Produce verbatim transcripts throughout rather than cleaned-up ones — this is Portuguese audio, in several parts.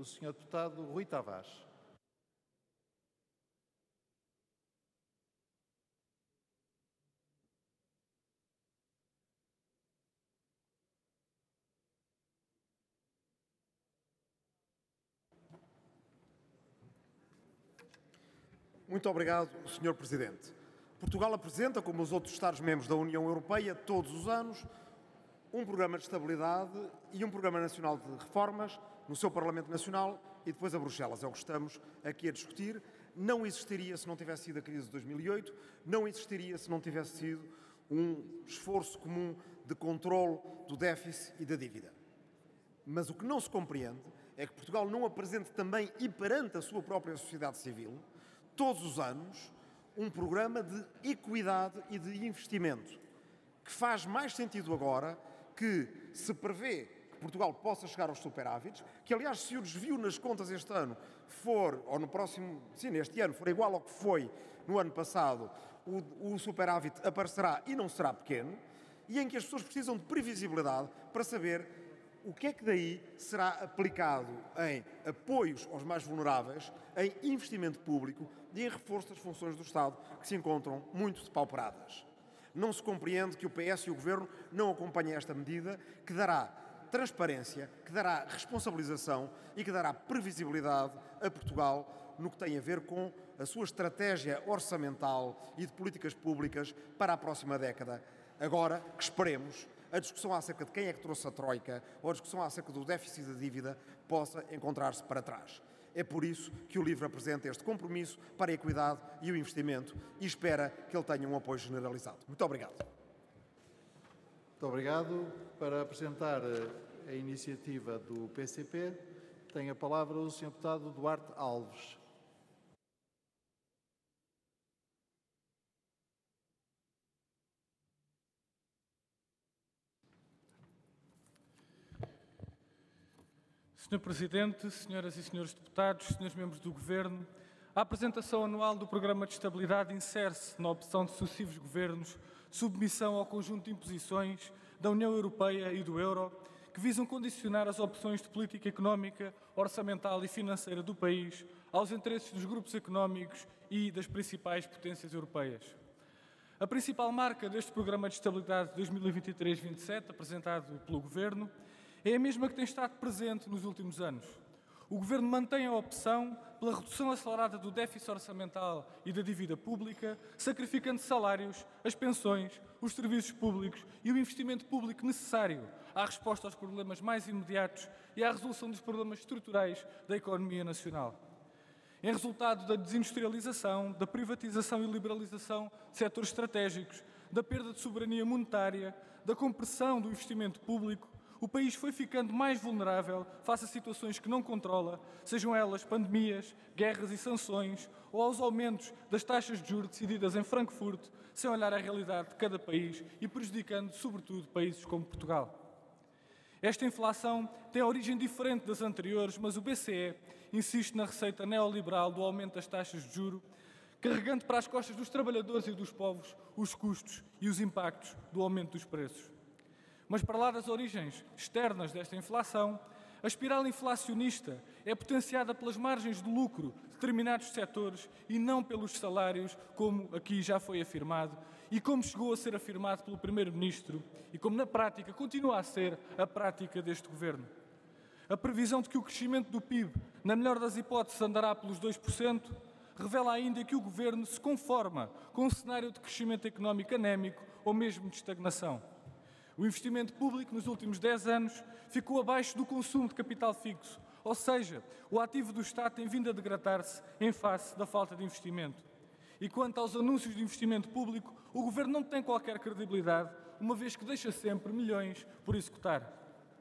o senhor deputado Rui Tavares. Muito obrigado, senhor Presidente. Portugal apresenta, como os outros Estados-membros da União Europeia, todos os anos, um programa de estabilidade e um programa nacional de reformas no seu Parlamento Nacional e depois a Bruxelas. É o que estamos aqui a discutir. Não existiria se não tivesse sido a crise de dois mil e oito, não existiria se não tivesse sido um esforço comum de controle do déficit e da dívida. Mas o que não se compreende é que Portugal não apresente também e perante a sua própria sociedade civil, todos os anos, um programa de equidade e de investimento, que faz mais sentido agora que se prevê que Portugal possa chegar aos superávites, que aliás se o desvio nas contas este ano for, ou no próximo, sim, neste ano, for igual ao que foi no ano passado, o, o superávit aparecerá e não será pequeno, e em que as pessoas precisam de previsibilidade para saber o que é que daí será aplicado em apoios aos mais vulneráveis, em investimento público e em reforço das funções do Estado, que se encontram muito depauperadas. Não se compreende que o P S e o Governo não acompanhem esta medida, que dará transparência, que dará responsabilização e que dará previsibilidade a Portugal no que tem a ver com a sua estratégia orçamental e de políticas públicas para a próxima década. Agora que esperemos a discussão acerca de quem é que trouxe a Troika ou a discussão acerca do déficit da dívida possa encontrar-se para trás. É por isso que o LIVRE apresenta este compromisso para a equidade e o investimento e espera que ele tenha um apoio generalizado. Muito obrigado. Muito obrigado. Para apresentar a iniciativa do P C P, tem a palavra o senhor deputado Duarte Alves. senhor Presidente, senhoras e senhores deputados, senhores membros do Governo, a apresentação anual do Programa de Estabilidade insere-se na opção de sucessivos governos de submissão ao conjunto de imposições da União Europeia e do Euro que visam condicionar as opções de política económica, orçamental e financeira do país aos interesses dos grupos económicos e das principais potências europeias. A principal marca deste Programa de Estabilidade dois mil e vinte e três vinte e sete, apresentado pelo Governo, é a mesma que tem estado presente nos últimos anos. O Governo mantém a opção pela redução acelerada do déficit orçamental e da dívida pública, sacrificando salários, as pensões, os serviços públicos e o investimento público necessário à resposta aos problemas mais imediatos e à resolução dos problemas estruturais da economia nacional. Em resultado da desindustrialização, da privatização e liberalização de setores estratégicos, da perda de soberania monetária, da compressão do investimento público, o país foi ficando mais vulnerável face a situações que não controla, sejam elas pandemias, guerras e sanções, ou aos aumentos das taxas de juros decididas em Frankfurt, sem olhar a realidade de cada país e prejudicando, sobretudo, países como Portugal. Esta inflação tem origem diferente das anteriores, mas o B C E insiste na receita neoliberal do aumento das taxas de juros, carregando para as costas dos trabalhadores e dos povos os custos e os impactos do aumento dos preços. Mas para lá das origens externas desta inflação, a espiral inflacionista é potenciada pelas margens de lucro de determinados setores e não pelos salários, como aqui já foi afirmado e como chegou a ser afirmado pelo Primeiro-Ministro e como na prática continua a ser a prática deste Governo. A previsão de que o crescimento do P I B, na melhor das hipóteses, andará pelos dois por cento, revela ainda que o Governo se conforma com um cenário de crescimento económico anémico ou mesmo de estagnação. O investimento público nos últimos dez anos ficou abaixo do consumo de capital fixo, ou seja, o ativo do Estado tem vindo a degradar-se em face da falta de investimento. E quanto aos anúncios de investimento público, o Governo não tem qualquer credibilidade, uma vez que deixa sempre milhões por executar.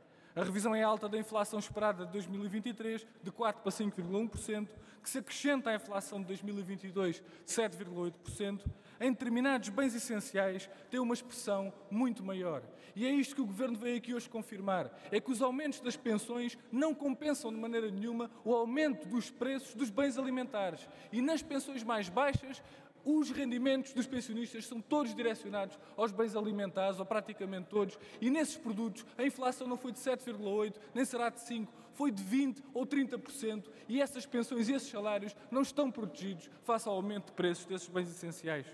A revisão é alta da inflação esperada de dois mil e vinte e três, de quatro para cinco vírgula um por cento, que se acrescenta à inflação de dois mil e vinte e dois, de sete vírgula oito por cento, em determinados bens essenciais tem uma expressão muito maior. E é isto que o Governo veio aqui hoje confirmar, é que os aumentos das pensões não compensam de maneira nenhuma o aumento dos preços dos bens alimentares. E nas pensões mais baixas, Os rendimentos dos pensionistas são todos direcionados aos bens alimentares, ou praticamente todos, e nesses produtos a inflação não foi de sete vírgula oito por cento, nem será de cinco por cento, foi de vinte por cento ou trinta por cento, e essas pensões e esses salários não estão protegidos face ao aumento de preços desses bens essenciais.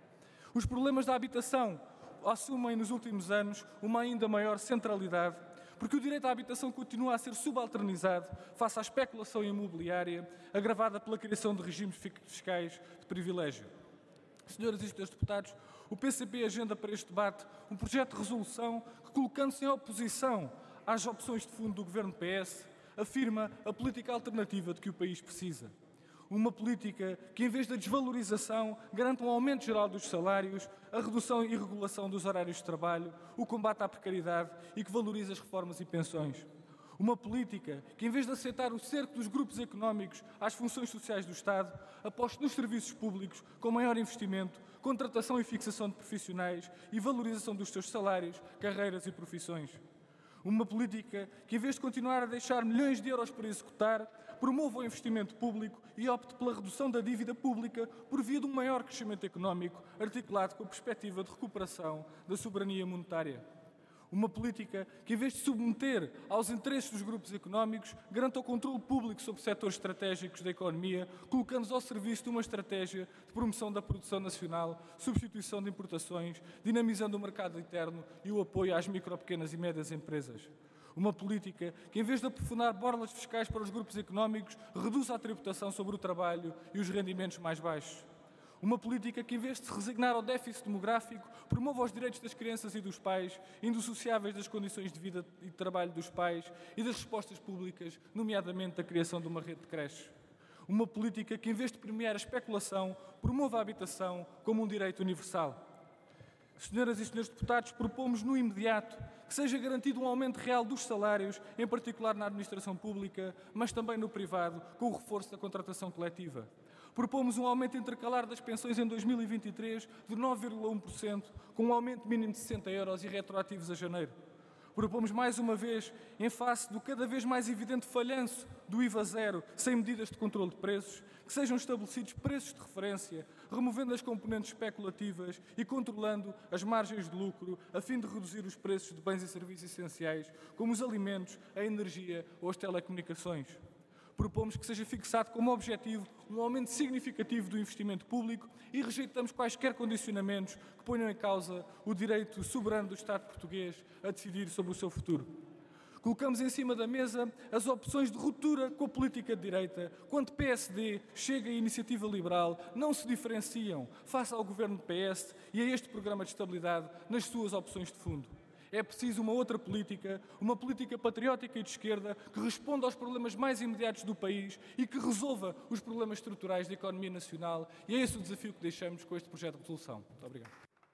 Os problemas da habitação assumem nos últimos anos uma ainda maior centralidade, porque o direito à habitação continua a ser subalternizado face à especulação imobiliária, agravada pela criação de regimes fiscais de privilégio. Senhoras e senhores deputados, o P C P agenda para este debate um projeto de resolução que, colocando-se em oposição às opções de fundo do governo P S, afirma a política alternativa de que o país precisa. Uma política que, em vez da desvalorização, garante um aumento geral dos salários, a redução e regulação dos horários de trabalho, o combate à precariedade e que valoriza as reformas e pensões. Uma política que, em vez de aceitar o cerco dos grupos económicos às funções sociais do Estado, aposte nos serviços públicos com maior investimento, contratação e fixação de profissionais e valorização dos seus salários, carreiras e profissões. Uma política que, em vez de continuar a deixar milhões de euros por executar, promova o investimento público e opte pela redução da dívida pública por via de um maior crescimento económico, articulado com a perspectiva de recuperação da soberania monetária. Uma política que, em vez de submeter aos interesses dos grupos económicos, garanta o controle público sobre setores estratégicos da economia, colocando-os ao serviço de uma estratégia de promoção da produção nacional, substituição de importações, dinamizando o mercado interno e o apoio às micro, pequenas e médias empresas. Uma política que, em vez de aprofundar borlas fiscais para os grupos económicos, reduz a tributação sobre o trabalho e os rendimentos mais baixos. Uma política que, em vez de se resignar ao déficit demográfico, promova os direitos das crianças e dos pais, indissociáveis das condições de vida e de trabalho dos pais e das respostas públicas, nomeadamente a criação de uma rede de creches. Uma política que, em vez de premiar a especulação, promova a habitação como um direito universal. Senhoras e senhores deputados, propomos no imediato que seja garantido um aumento real dos salários, em particular na administração pública, mas também no privado, com o reforço da contratação coletiva. Propomos um aumento intercalar das pensões em dois mil e vinte e três de nove vírgula um por cento, com um aumento mínimo de sessenta euros e retroativos a janeiro. Propomos mais uma vez, em face do cada vez mais evidente falhanço do I V A zero, sem medidas de controle de preços, que sejam estabelecidos preços de referência, removendo as componentes especulativas e controlando as margens de lucro, a fim de reduzir os preços de bens e serviços essenciais, como os alimentos, a energia ou as telecomunicações. Propomos que seja fixado como objetivo um aumento significativo do investimento público e rejeitamos quaisquer condicionamentos que ponham em causa o direito soberano do Estado português a decidir sobre o seu futuro. Colocamos em cima da mesa as opções de ruptura com a política de direita, quando P S D, Chega e Iniciativa Liberal não se diferenciam face ao governo do P S e a este programa de estabilidade nas suas opções de fundo. É preciso uma outra política, uma política patriótica e de esquerda que responda aos problemas mais imediatos do país e que resolva os problemas estruturais da economia nacional. E é esse o desafio que deixamos com este projeto de resolução. Muito obrigado.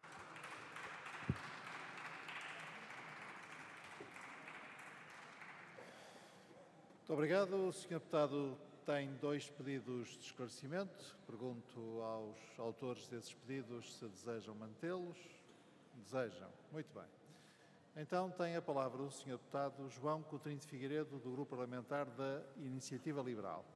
Muito obrigado. O senhor Deputado tem dois pedidos de esclarecimento. Pergunto aos autores desses pedidos se desejam mantê-los. Desejam. Muito bem. Então tem a palavra o senhor Deputado João Coutinho de Figueiredo, do Grupo Parlamentar da Iniciativa Liberal.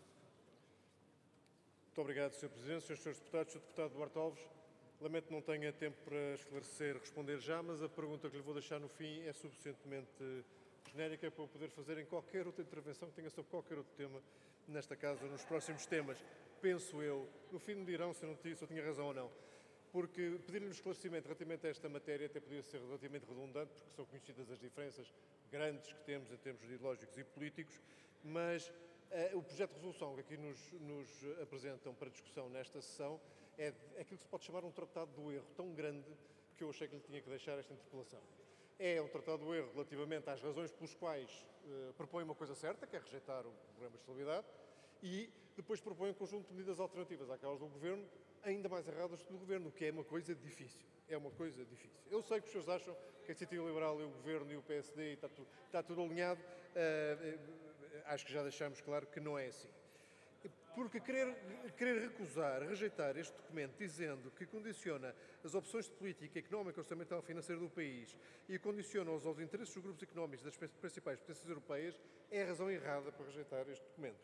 Muito obrigado, senhor Presidente, senhores senhores Deputados, senhor Deputado Duarte Alves. Lamento que não tenha tempo para esclarecer, responder já, mas a pergunta que lhe vou deixar no fim é suficientemente genérica para eu poder fazer em qualquer outra intervenção que tenha sobre qualquer outro tema nesta casa, nos próximos temas. Penso eu, no fim me dirão se eu, não tinha, se eu tinha razão ou não. Porque pedir-lhe um esclarecimento relativamente a esta matéria até podia ser relativamente redundante, porque são conhecidas as diferenças grandes que temos em termos ideológicos e políticos, mas uh, o projeto de resolução que aqui nos, nos apresentam para discussão nesta sessão é aquilo que se pode chamar um tratado do erro tão grande que eu achei que lhe tinha que deixar esta interpelação. É um tratado do erro relativamente às razões pelas quais uh, propõe uma coisa certa, que é rejeitar o programa de estabilidade, e depois propõe um conjunto de medidas alternativas àquelas do Governo, ainda mais erradas do Governo, o que é uma coisa difícil. É uma coisa difícil. Eu sei que os senhores acham que a Iniciativa Liberal e o Governo e o P S D está tudo, está tudo alinhado. Uh, acho que já deixamos claro que não é assim. Porque querer, querer recusar, rejeitar este documento dizendo que condiciona as opções de política económica, orçamental e financeira do país e condiciona-os aos interesses dos grupos económicos das principais potências europeias é a razão errada para rejeitar este documento.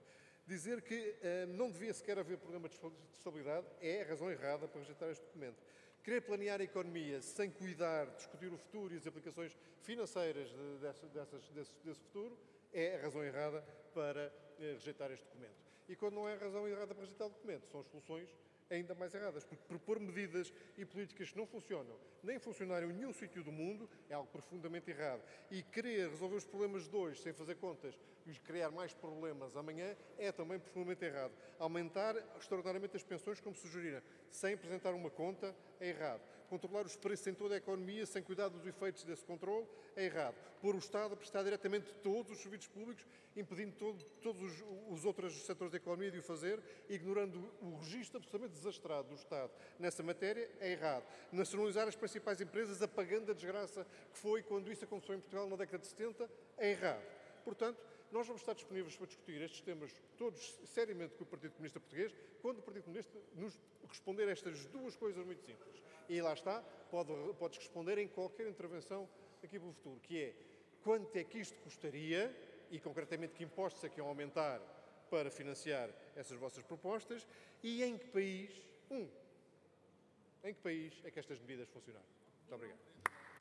Dizer que uh, não devia sequer haver programa de estabilidade é a razão errada para rejeitar este documento. Querer planear a economia sem cuidar, discutir o futuro e as aplicações financeiras de, dessas, dessas, desse, desse futuro é a razão errada para uh, rejeitar este documento. E quando não é a razão errada para rejeitar o documento, são as soluções ainda mais erradas, porque propor medidas e políticas que não funcionam, nem funcionaram em nenhum sítio do mundo, é algo profundamente errado. E querer resolver os problemas de hoje sem fazer contas e criar mais problemas amanhã é também profundamente errado. Aumentar extraordinariamente as pensões, como sugerira, sem apresentar uma conta, é errado. Controlar os preços em toda a economia sem cuidar dos efeitos desse controle, é errado. Pôr o Estado a prestar diretamente todos os serviços públicos, impedindo todo, todos os, os outros setores da economia de o fazer, ignorando o registro absolutamente desastrado do Estado nessa matéria, é errado. Nacionalizar as principais empresas, apagando a desgraça que foi quando isso aconteceu em Portugal na década de setenta, é errado. Portanto, nós vamos estar disponíveis para discutir estes temas todos seriamente com o Partido Comunista Português, quando o Partido Comunista nos responder a estas duas coisas muito simples. E lá está, pode, podes responder em qualquer intervenção aqui pelo futuro, que é quanto é que isto custaria e concretamente que impostos é que iam aumentar para financiar essas vossas propostas e em que país, um, em que país é que estas medidas funcionaram. Muito obrigado.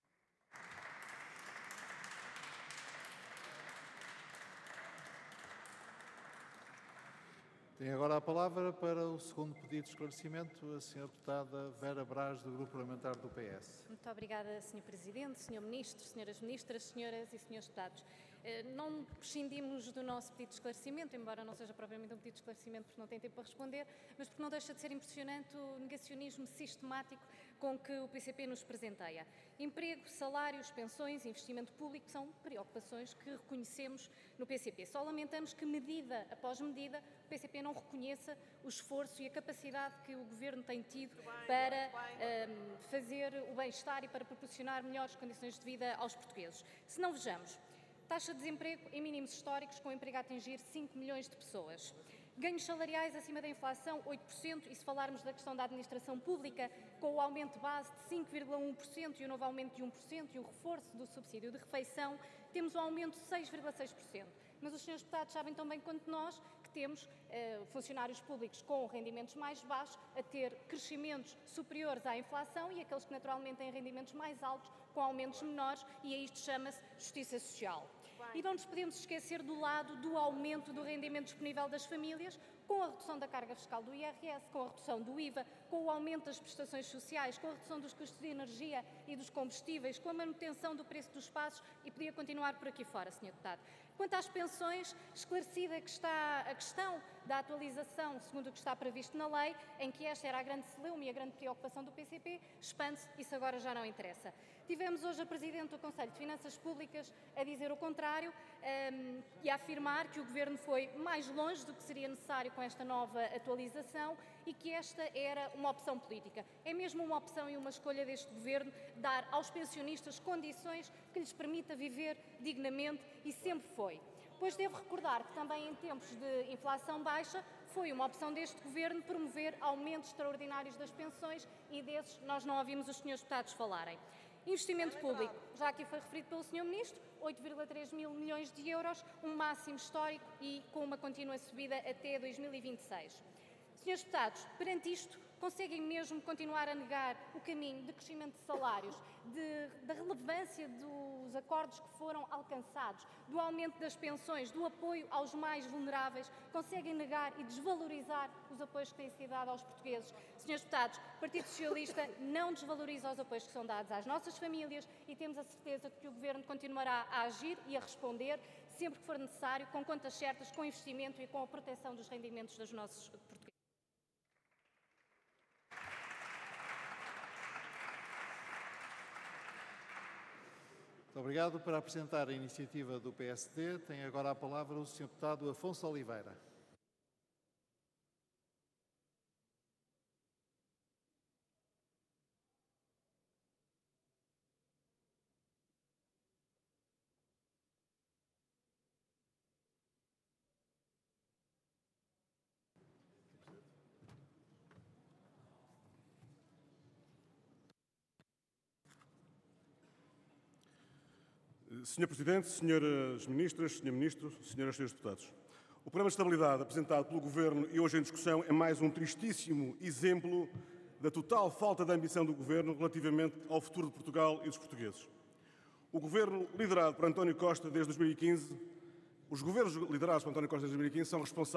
Tem agora a palavra para o segundo pedido de esclarecimento a senhora deputada Vera Braz, do Grupo Parlamentar do P S. Muito obrigada, senhor Presidente, senhor Ministro, senhoras Ministras, senhoras e senhores deputados. Não prescindimos do nosso pedido de esclarecimento, embora não seja propriamente um pedido de esclarecimento porque não tem tempo para responder, mas porque não deixa de ser impressionante o negacionismo sistemático com que o P C P nos presenteia. Emprego, salários, pensões, investimento público são preocupações que reconhecemos no P C P. Só lamentamos que, medida após medida, o P C P não reconheça o esforço e a capacidade que o Governo tem tido para um, fazer o bem-estar e para proporcionar melhores condições de vida aos portugueses. Se não vejamos, taxa de desemprego em mínimos históricos, com o emprego a atingir cinco milhões de pessoas. Ganhos salariais acima da inflação, oito por cento, e se falarmos da questão da administração pública, com o aumento base de cinco vírgula um por cento e o novo aumento de um por cento e o reforço do subsídio de refeição, temos um aumento de seis vírgula seis por cento. Mas os senhores deputados sabem tão bem quanto nós que temos eh, funcionários públicos com rendimentos mais baixos a ter crescimentos superiores à inflação e aqueles que naturalmente têm rendimentos mais altos com aumentos menores, e a isto chama-se justiça social. E não nos podemos esquecer do lado do aumento do rendimento disponível das famílias, com a redução da carga fiscal do I R S, com a redução do I V A, com o aumento das prestações sociais, com a redução dos custos de energia e dos combustíveis, com a manutenção do preço dos espaços, e podia continuar por aqui fora, senhor Deputado. Quanto às pensões, esclarecida que está a questão da atualização, segundo o que está previsto na lei, em que esta era a grande celeuma e a grande preocupação do P C P, expande-se, isso agora já não interessa. Tivemos hoje a Presidente do Conselho de Finanças Públicas a dizer o contrário um, e a afirmar que o Governo foi mais longe do que seria necessário com esta nova atualização e que esta era uma opção política. É mesmo uma opção e uma escolha deste Governo dar aos pensionistas condições que lhes permita viver dignamente, e sempre foi. Pois devo recordar que também em tempos de inflação baixa foi uma opção deste Governo promover aumentos extraordinários das pensões, e desses nós não ouvimos os senhores deputados falarem. Investimento público, já aqui foi referido pelo senhor Ministro, oito vírgula três mil milhões de euros, um máximo histórico e com uma contínua subida até dois mil e vinte e seis. Senhores deputados, perante isto, conseguem mesmo continuar a negar o caminho de crescimento de salários, de, da relevância dos acordos que foram alcançados, do aumento das pensões, do apoio aos mais vulneráveis? Conseguem negar e desvalorizar os apoios que têm sido dados aos portugueses? Senhores deputados, o Partido Socialista não desvaloriza os apoios que são dados às nossas famílias, e temos a certeza de que o Governo continuará a agir e a responder sempre que for necessário, com contas certas, com investimento e com a proteção dos rendimentos dos nossos portugueses. Muito obrigado. Para apresentar a iniciativa do P S D, tem agora a palavra o senhor deputado Afonso Oliveira. senhor Presidente, senhoras Ministras, senhor Ministro, senhoras e senhores Deputados, O Programa de Estabilidade apresentado pelo Governo e hoje em discussão é mais um tristíssimo exemplo da total falta de ambição do Governo relativamente ao futuro de Portugal e dos portugueses. O Governo liderado por António Costa desde dois mil e quinze, os governos liderados por António Costa desde dois mil e quinze são responsáveis